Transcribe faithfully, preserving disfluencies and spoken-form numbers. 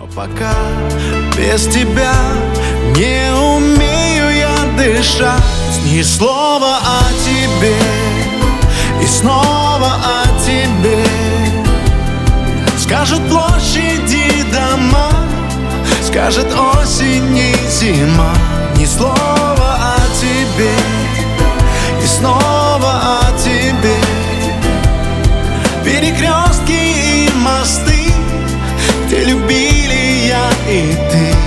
Пока без тебя не умею я дышать. Ни слова о тебе и снова о тебе. Скажут площади дома, скажет осень и зима. Ни слова о тебе и снова о тебе. Перекрестки и мосты, где любили я и ты.